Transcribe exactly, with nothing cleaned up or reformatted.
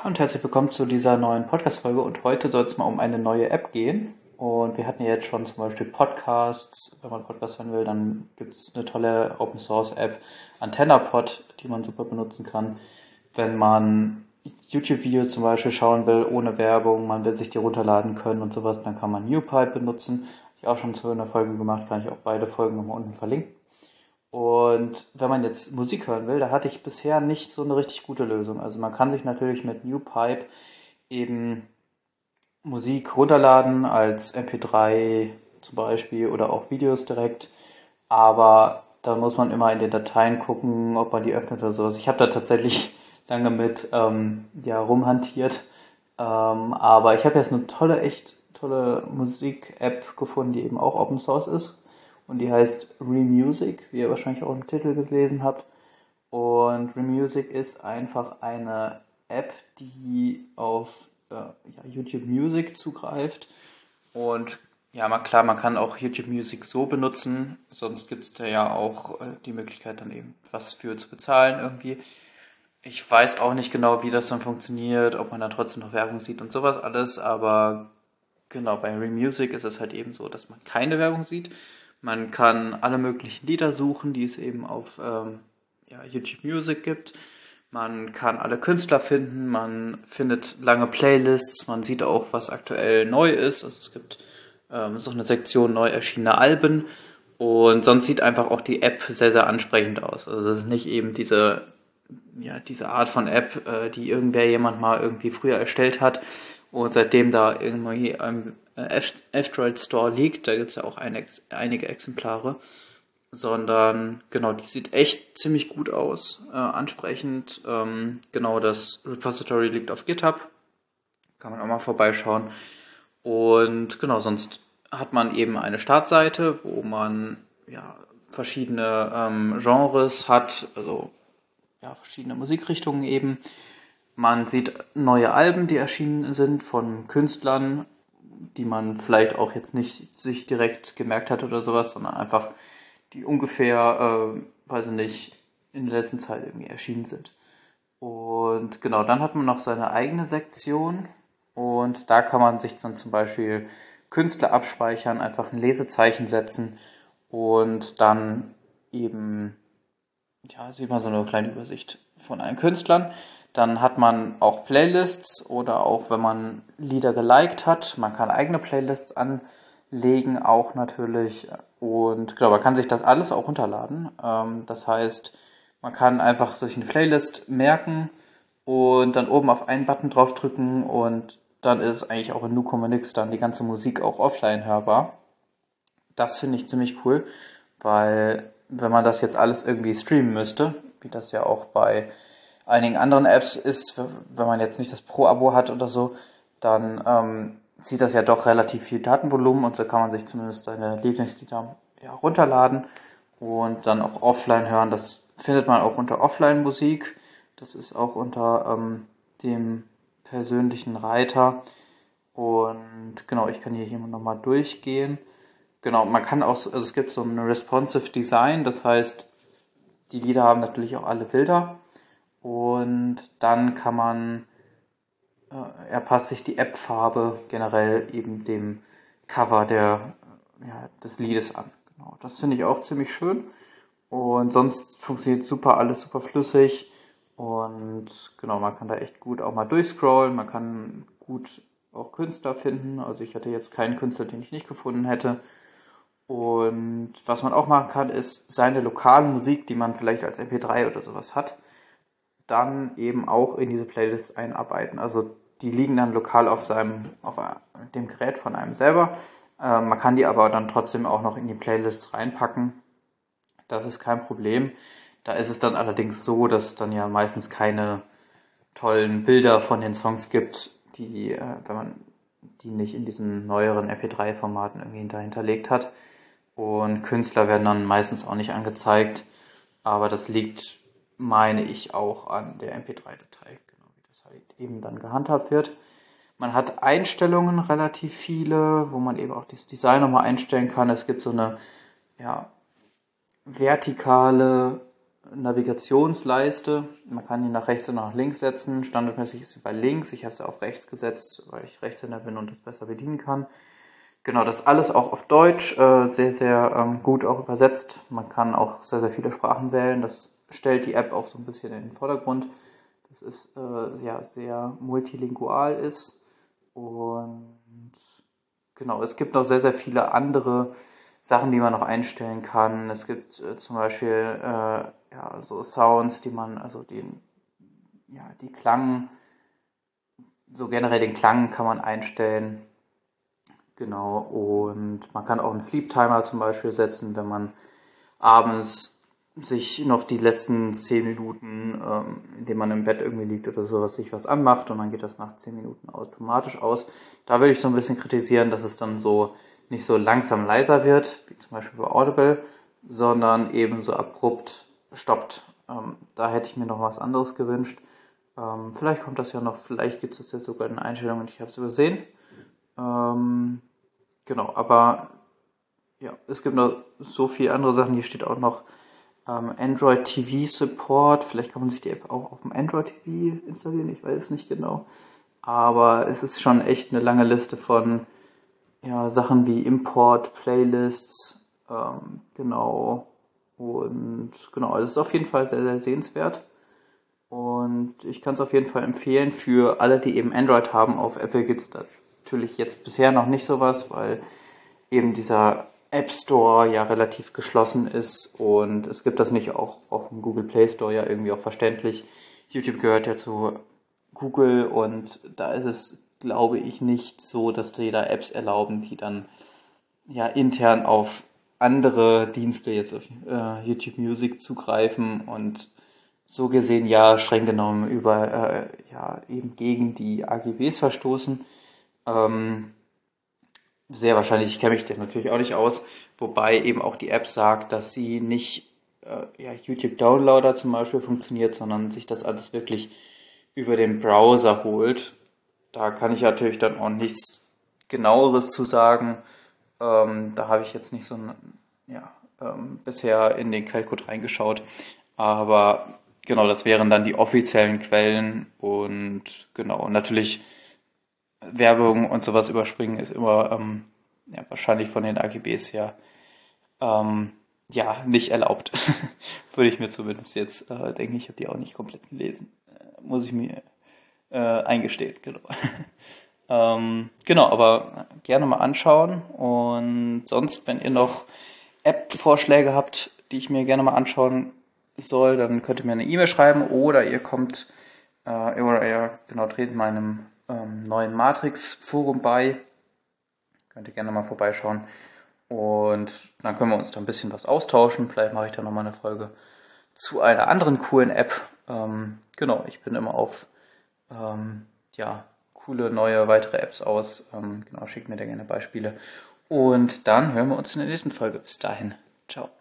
Hallo und herzlich willkommen zu dieser neuen Podcast-Folge, und heute soll es mal um eine neue App gehen. Und wir hatten ja jetzt schon zum Beispiel Podcasts. Wenn man Podcasts hören will, dann gibt es eine tolle Open-Source-App, AntennaPod, die man super benutzen kann. Wenn man YouTube-Videos zum Beispiel schauen will, ohne Werbung, man will sich die runterladen können und sowas, dann kann man NewPipe benutzen. Habe ich auch schon zu einer Folge gemacht, kann ich auch beide Folgen nochmal unten verlinken. Und wenn man jetzt Musik hören will, da hatte ich bisher nicht so eine richtig gute Lösung. Also man kann sich natürlich mit NewPipe eben Musik runterladen als M P drei zum Beispiel oder auch Videos direkt, aber da muss man immer in den Dateien gucken, ob man die öffnet oder sowas. Ich habe da tatsächlich lange mit ähm, ja, rumhantiert, ähm, aber ich habe jetzt eine tolle, echt tolle Musik-App gefunden, die eben auch Open Source ist. Und die heißt Remusic, wie ihr wahrscheinlich auch im Titel gelesen habt. Und Remusic ist einfach eine App, die auf äh, ja, YouTube Music zugreift. Und ja, mal klar, man kann auch YouTube Music so benutzen. Sonst gibt es da ja auch äh, die Möglichkeit, dann eben was für zu bezahlen irgendwie. Ich weiß auch nicht genau, wie das dann funktioniert, ob man dann trotzdem noch Werbung sieht und sowas alles. Aber genau, bei Remusic ist es halt eben so, dass man keine Werbung sieht. Man kann alle möglichen Lieder suchen, die es eben auf ähm, ja, YouTube Music gibt. Man kann alle Künstler finden, man findet lange Playlists, man sieht auch, was aktuell neu ist. Also es gibt ähm, so eine Sektion neu erschienene Alben, und sonst sieht einfach auch die App sehr, sehr ansprechend aus. Also es ist nicht eben diese, ja, diese Art von App, äh, die irgendwer jemand mal irgendwie früher erstellt hat und seitdem da irgendwie im F-Droid Store liegt, da gibt es ja auch ein, einige Exemplare, sondern genau, die sieht echt ziemlich gut aus, äh, ansprechend. Ähm, genau, das Repository liegt auf GitHub, kann man auch mal vorbeischauen. Und genau, sonst hat man eben eine Startseite, wo man ja verschiedene ähm, Genres hat, also ja, verschiedene Musikrichtungen eben. Man sieht neue Alben, die erschienen sind von Künstlern, die man vielleicht auch jetzt nicht sich direkt gemerkt hat oder sowas, sondern einfach die ungefähr, äh, weiß ich nicht, in der letzten Zeit irgendwie erschienen sind. Und genau, dann hat man noch seine eigene Sektion, und da kann man sich dann zum Beispiel Künstler abspeichern, einfach ein Lesezeichen setzen und dann eben, ja, sieht man so eine kleine Übersicht von allen Künstlern. Dann hat man auch Playlists, oder auch wenn man Lieder geliked hat, man kann eigene Playlists anlegen auch natürlich, und genau, man kann sich das alles auch runterladen. Ähm, das heißt, man kann einfach sich eine Playlist merken und dann oben auf einen Button draufdrücken, und dann ist eigentlich auch in Nucomanix dann die ganze Musik auch offline hörbar. Das finde ich ziemlich cool, weil wenn man das jetzt alles irgendwie streamen müsste, wie das ja auch bei einigen anderen Apps ist, wenn man jetzt nicht das Pro-Abo hat oder so, dann ähm, zieht das ja doch relativ viel Datenvolumen, und so kann man sich zumindest seine Lieblingslieder ja, runterladen und dann auch offline hören. Das findet man auch unter Offline-Musik. Das ist auch unter ähm, dem persönlichen Reiter. Und genau, ich kann hier, hier nochmal durchgehen. Genau, man kann auch, also es gibt so ein responsive Design, das heißt, die Lieder haben natürlich auch alle Bilder, und dann kann man, äh, er passt sich die App-Farbe generell eben dem Cover der, ja, des Liedes an. Genau, das finde ich auch ziemlich schön, und sonst funktioniert super, alles super flüssig, und genau, man kann da echt gut auch mal durchscrollen, man kann gut auch Künstler finden, also ich hatte jetzt keinen Künstler, den ich nicht gefunden hätte. Und was man auch machen kann, ist seine lokale Musik, die man vielleicht als M P drei oder sowas hat, dann eben auch in diese Playlists einarbeiten. Also die liegen dann lokal auf seinem, auf dem Gerät von einem selber. Äh, man kann die aber dann trotzdem auch noch in die Playlists reinpacken. Das ist kein Problem. Da ist es dann allerdings so, dass es dann ja meistens keine tollen Bilder von den Songs gibt, die, äh, wenn man die nicht in diesen neueren M P drei Formaten irgendwie dahinterlegt hat. Und Künstler werden dann meistens auch nicht angezeigt, aber das liegt, meine ich, auch an der M P drei Datei, genau wie das halt eben dann gehandhabt wird. Man hat Einstellungen, relativ viele, wo man eben auch das Design nochmal einstellen kann. Es gibt so eine ja, vertikale Navigationsleiste. Man kann die nach rechts und nach links setzen. Standardmäßig ist sie bei links. Ich habe sie auf rechts gesetzt, weil ich Rechtshänder bin und das besser bedienen kann. Genau, das alles auch auf Deutsch, äh, sehr, sehr ähm, gut auch übersetzt. Man kann auch sehr, sehr viele Sprachen wählen. Das stellt die App auch so ein bisschen in den Vordergrund, dass es äh, ja, sehr multilingual ist. Und genau, es gibt noch sehr, sehr viele andere Sachen, die man noch einstellen kann. Es gibt äh, zum Beispiel äh, ja, so Sounds, die man, also den, ja, die Klang, so generell den Klang kann man einstellen. Genau, und man kann auch einen Sleep Timer zum Beispiel setzen, wenn man abends sich noch die letzten zehn Minuten, ähm, indem man im Bett irgendwie liegt oder sowas, sich was anmacht und dann geht das nach zehn Minuten automatisch aus. Da würde ich so ein bisschen kritisieren, dass es dann so nicht so langsam leiser wird, wie zum Beispiel bei Audible, sondern eben so abrupt stoppt. Ähm, da hätte ich mir noch was anderes gewünscht. Ähm, vielleicht kommt das ja noch, vielleicht gibt es das ja sogar in Einstellungen und ich habe es übersehen. Ähm, genau, aber ja, es gibt noch so viele andere Sachen. Hier steht auch noch ähm, Android T V Support. Vielleicht kann man sich die App auch auf dem Android T V installieren. Ich weiß es nicht genau. Aber es ist schon echt eine lange Liste von ja, Sachen wie Import, Playlists, ähm, genau. Und genau, also es ist auf jeden Fall sehr, sehr sehenswert. Und ich kann es auf jeden Fall empfehlen für alle, die eben Android haben. Auf Apple gibt es natürlich jetzt bisher noch nicht sowas, weil eben dieser App Store ja relativ geschlossen ist und es gibt das nicht auch auf dem Google Play Store ja irgendwie auch verständlich. YouTube gehört ja zu Google und da ist es, glaube ich, nicht so, dass die da Apps erlauben, die dann ja intern auf andere Dienste, jetzt auf äh, YouTube Music zugreifen und so gesehen ja streng genommen über äh, ja eben gegen die A G Bs verstoßen. Ähm, sehr wahrscheinlich, ich kenne mich da natürlich auch nicht aus, wobei eben auch die App sagt, dass sie nicht äh, ja, YouTube Downloader zum Beispiel funktioniert, sondern sich das alles wirklich über den Browser holt. Da kann ich natürlich dann auch nichts genaueres zu sagen. Ähm, da habe ich jetzt nicht so ein, ja, ähm, bisher in den Quellcode reingeschaut. Aber genau, das wären dann die offiziellen Quellen und genau, und natürlich Werbung und sowas überspringen ist immer ähm, ja, wahrscheinlich von den A G Bs her ähm, ja, nicht erlaubt. Würde ich mir zumindest jetzt äh, denken. Ich habe die auch nicht komplett gelesen. Äh, muss ich mir äh, eingestehen, genau. ähm, genau, aber gerne mal anschauen. Und sonst, wenn ihr noch App-Vorschläge habt, die ich mir gerne mal anschauen soll, dann könnt ihr mir eine E-Mail schreiben oder ihr kommt äh, oder ihr genau tretet meinem ähm, neuen Matrix-Forum bei. Könnt ihr gerne mal vorbeischauen. Und dann können wir uns da ein bisschen was austauschen. Vielleicht mache ich da nochmal eine Folge zu einer anderen coolen App. Ähm, genau, ich bin immer auf ähm, ja, coole neue weitere Apps aus. Ähm, genau, schickt mir da gerne Beispiele. Und dann hören wir uns in der nächsten Folge. Bis dahin. Ciao.